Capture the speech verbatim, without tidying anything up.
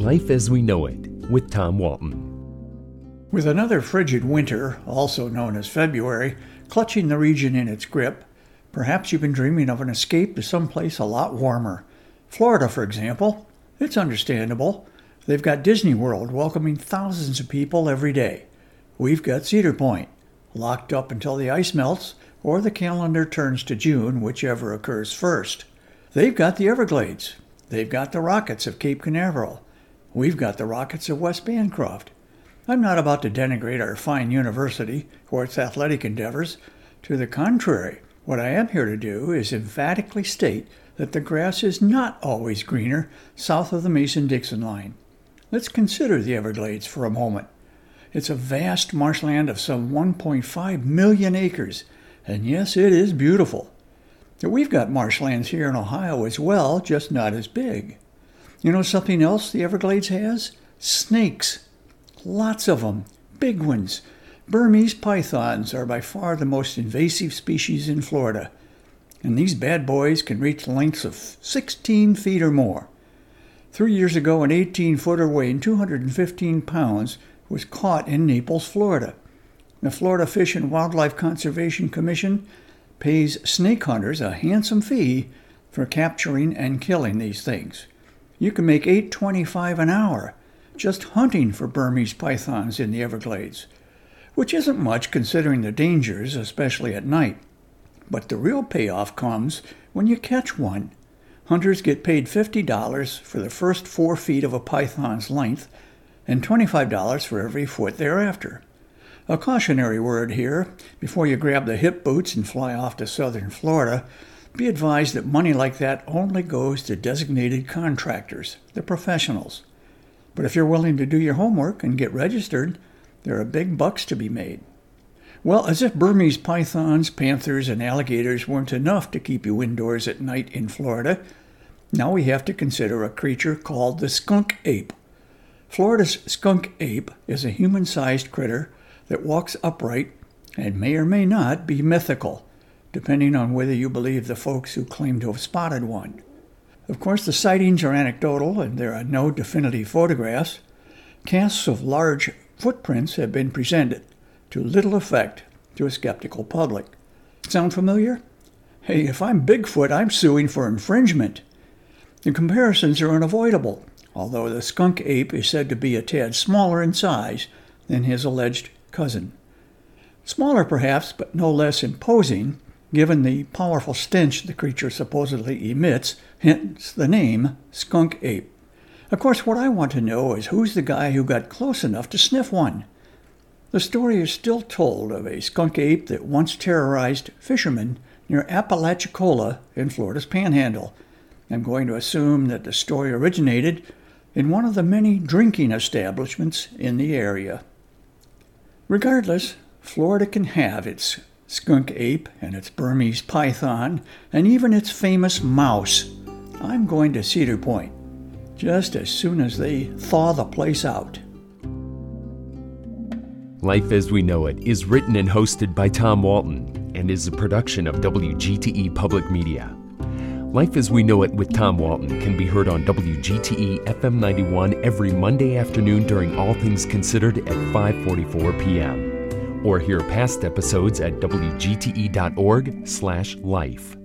Life as We Know It with Tom Walton. With another frigid winter, also known as February, clutching the region in its grip, perhaps you've been dreaming of an escape to someplace a lot warmer. Florida, for example. It's understandable. They've got Disney World welcoming thousands of people every day. We've got Cedar Point, locked up until the ice melts or the calendar turns to June, whichever occurs first. They've got the Everglades. They've got the Rockets of Cape Canaveral. We've got the Rockets of West Bancroft. I'm not about to denigrate our fine university or its athletic endeavors. To the contrary, what I am here to do is emphatically state that the grass is not always greener south of the Mason-Dixon line. Let's consider the Everglades for a moment. It's a vast marshland of some one point five million acres, and yes, it is beautiful. We've got marshlands here in Ohio as well, just not as big. You know something else the Everglades has? Snakes. Lots of them. Big ones. Burmese pythons are by far the most invasive species in Florida. And these bad boys can reach lengths of sixteen feet or more. Three years ago, an eighteen-footer weighing two hundred fifteen pounds was caught in Naples, Florida. The Florida Fish and Wildlife Conservation Commission pays snake hunters a handsome fee for capturing and killing these things. You can make eight dollars and twenty-five cents an hour just hunting for Burmese pythons in the Everglades, which isn't much considering the dangers, especially at night. But the real payoff comes when you catch one. Hunters get paid fifty dollars for the first four feet of a python's length and twenty-five dollars for every foot thereafter. A cautionary word here, before you grab the hip boots and fly off to southern Florida, be advised that money like that only goes to designated contractors, the professionals. But if you're willing to do your homework and get registered, there are big bucks to be made. Well, as if Burmese pythons, panthers, and alligators weren't enough to keep you indoors at night in Florida, now we have to consider a creature called the skunk ape. Florida's skunk ape is a human-sized critter that walks upright and may or may not be mythical, depending on whether you believe the folks who claim to have spotted one. Of course, the sightings are anecdotal and there are no definitive photographs. Casts of large footprints have been presented, to little effect to a skeptical public. Sound familiar? Hey, if I'm Bigfoot, I'm suing for infringement. The comparisons are unavoidable, although the skunk ape is said to be a tad smaller in size than his alleged cousin. Smaller perhaps, but no less imposing, given the powerful stench the creature supposedly emits, hence the name skunk ape. Of course, what I want to know is who's the guy who got close enough to sniff one. The story is still told of a skunk ape that once terrorized fishermen near Apalachicola in Florida's Panhandle. I'm going to assume that the story originated in one of the many drinking establishments in the area. Regardless, Florida can have its skunk ape and its Burmese python and even its famous mouse. I'm going to Cedar Point just as soon as they thaw the place out. Life as We Know It is written and hosted by Tom Walton and is a production of W G T E Public Media. Life as We Know It with Tom Walton can be heard on W G T E F M ninety-one every Monday afternoon during All Things Considered at five forty-four p.m. or hear past episodes at W G T E dot org slash life.